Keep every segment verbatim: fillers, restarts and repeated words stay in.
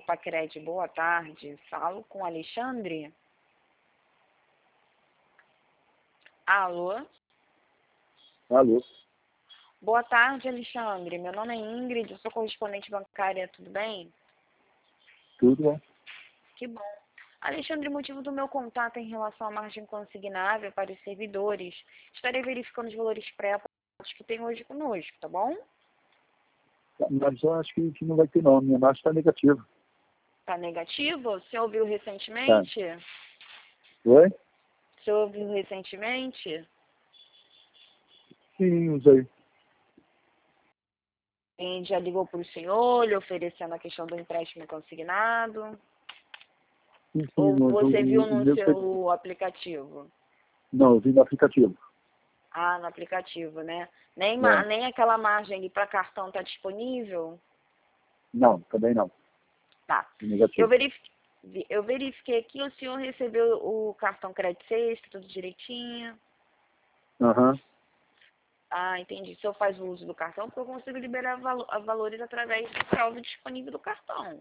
Pacred, boa tarde. Falo com Alexandre. Alô? Alô? Boa tarde, Alexandre. Meu nome é Ingrid, eu sou correspondente bancária, tudo bem? Tudo, né? Que bom. Alexandre, o motivo do meu contato é em relação à margem consignável para os servidores. Estarei verificando os valores pré-aprovados que tem hoje conosco, tá bom? Mas eu acho que, que não vai ter não, minha marcha está negativa. Tá negativo? Você ouviu Tá. recentemente? Oi? Você ouviu recentemente? Sim, usei. Quem já ligou para o senhor, lhe oferecendo a questão do empréstimo consignado? Sim, sim, Ou mas o, você viu o, o no meu... seu aplicativo? Não, eu vi no aplicativo. Ah, no aplicativo, né? Nem, ma- É. nem aquela margem ali para cartão está disponível? Não, também não. Tá. Eu Negativo. verifiquei, eu verifiquei aqui, o senhor recebeu o cartão crédito sexta, tudo direitinho. Aham. Ah, entendi. O senhor faz o uso do cartão, porque eu consigo liberar valo- a valores através do saldo disponível do cartão.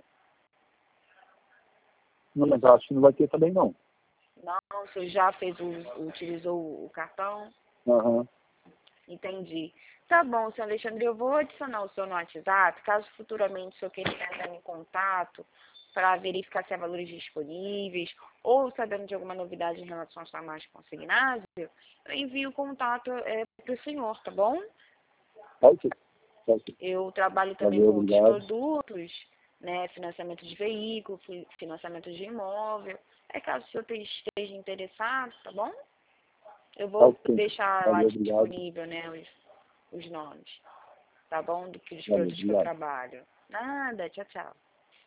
Não, mas acho que não vai ter também não. Não, o senhor já fez o, utilizou o cartão? Aham. Entendi. Tá bom, senhor Alexandre, eu vou adicionar o senhor no WhatsApp, caso futuramente o senhor queira entrar em contato para verificar se há valores disponíveis ou sabendo de alguma novidade em relação à sua margem consignável, eu envio o contato é, para o senhor, tá bom? Tá ok. Tá ok. Eu trabalho também Valeu, com outros obrigado. produtos, né, financiamento de veículo, fi- financiamento de imóvel. É caso o senhor esteja interessado, tá bom? Eu Tá vou ok. deixar lá Valeu, obrigado. disponível, né, os, os nomes, tá bom? Do que os Valeu, produtos que eu obrigado. trabalho. Nada, tchau, tchau.